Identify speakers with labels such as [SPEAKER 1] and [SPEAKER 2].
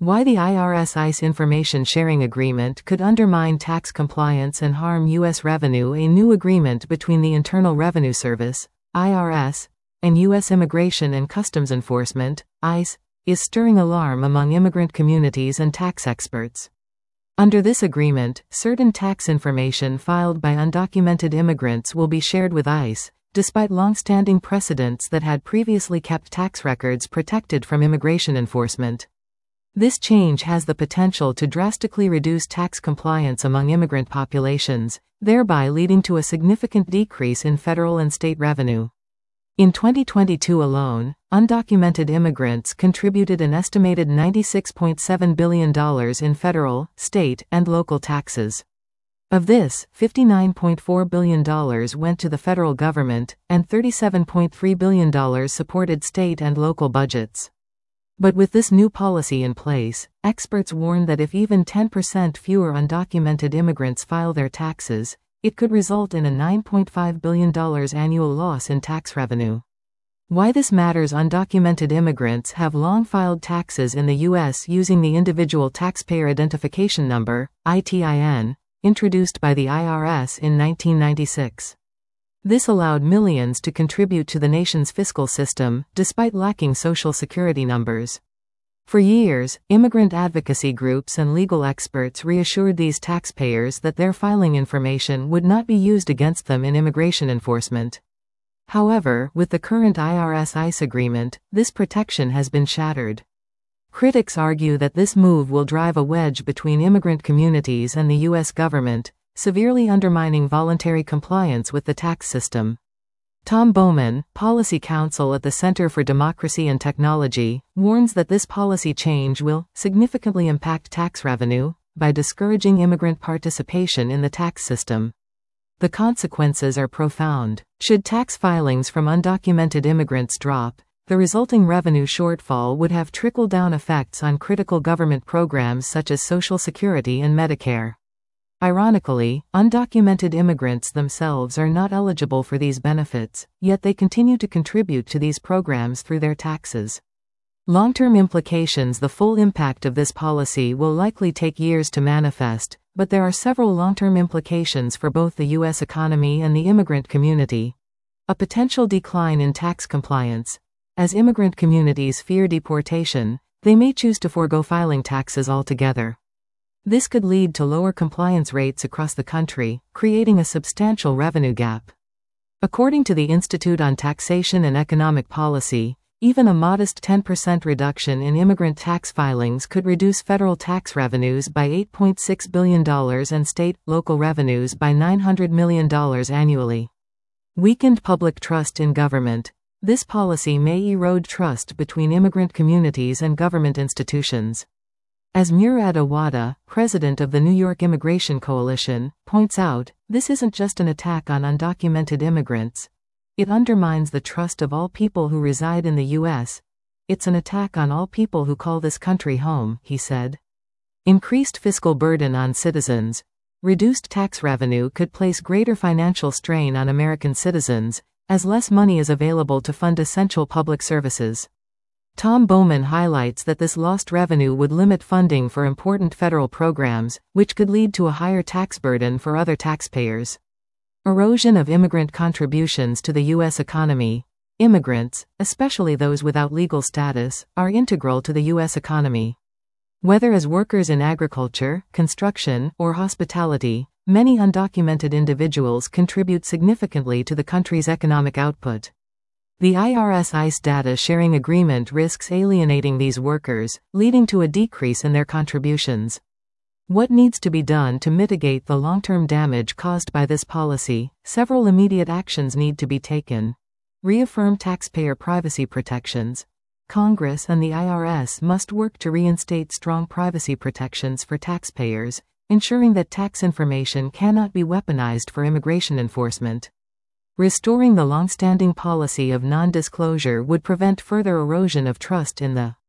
[SPEAKER 1] Why the IRS-ICE information sharing agreement could undermine tax compliance and harm U.S. revenue. A new agreement between the Internal Revenue Service, IRS, and U.S. Immigration and Customs Enforcement, ICE, is stirring alarm among immigrant communities and tax experts. Under this agreement, certain tax information filed by undocumented immigrants will be shared with ICE, despite long-standing precedents that had previously kept tax records protected from immigration enforcement. This change has the potential to drastically reduce tax compliance among immigrant populations, thereby leading to a significant decrease in federal and state revenue. In 2022 alone, undocumented immigrants contributed an estimated $96.7 billion in federal, state, and local taxes. Of this, $59.4 billion went to the federal government, and $37.3 billion supported state and local budgets. But with this new policy in place, experts warn that if even 10% fewer undocumented immigrants file their taxes, it could result in a $9.5 billion annual loss in tax revenue. Why this matters: undocumented immigrants have long filed taxes in the U.S. using the Individual Taxpayer Identification Number, ITIN, introduced by the IRS in 1996. This allowed millions to contribute to the nation's fiscal system, despite lacking Social Security numbers. For years, immigrant advocacy groups and legal experts reassured these taxpayers that their filing information would not be used against them in immigration enforcement. However, with the current IRS-ICE agreement, this protection has been shattered. Critics argue that this move will drive a wedge between immigrant communities and the U.S. government, severely undermining voluntary compliance with the tax system. Tom Bowman, policy counsel at the Center for Democracy and Technology, warns that this policy change will significantly impact tax revenue by discouraging immigrant participation in the tax system. The consequences are profound. Should tax filings from undocumented immigrants drop, the resulting revenue shortfall would have trickle-down effects on critical government programs such as Social Security and Medicare. Ironically, undocumented immigrants themselves are not eligible for these benefits, yet they continue to contribute to these programs through their taxes. Long-term implications: the full impact of this policy will likely take years to manifest, but there are several long-term implications for both the U.S. economy and the immigrant community. A potential decline in tax compliance. As immigrant communities fear deportation, they may choose to forego filing taxes altogether. This could lead to lower compliance rates across the country, creating a substantial revenue gap. According to the Institute on Taxation and Economic Policy, even a modest 10% reduction in immigrant tax filings could reduce federal tax revenues by $8.6 billion and state-local revenues by $900 million annually. Weakened public trust in government. This policy may erode trust between immigrant communities and government institutions. As Murad Awada, president of the New York Immigration Coalition, points out, this isn't just an attack on undocumented immigrants. It undermines the trust of all people who reside in the U.S. It's an attack on all people who call this country home, he said. Increased fiscal burden on citizens. Reduced tax revenue could place greater financial strain on American citizens, as less money is available to fund essential public services. Tom Bowman highlights that this lost revenue would limit funding for important federal programs, which could lead to a higher tax burden for other taxpayers. Erosion of immigrant contributions to the U.S. economy. Immigrants, especially those without legal status, are integral to the U.S. economy. Whether as workers in agriculture, construction, or hospitality, many undocumented individuals contribute significantly to the country's economic output. The IRS-ICE data sharing agreement risks alienating these workers, leading to a decrease in their contributions. What needs to be done to mitigate the long-term damage caused by this policy? Several immediate actions need to be taken. Reaffirm taxpayer privacy protections. Congress and the IRS must work to reinstate strong privacy protections for taxpayers, ensuring that tax information cannot be weaponized for immigration enforcement. Restoring the long-standing policy of non-disclosure would prevent further erosion of trust in the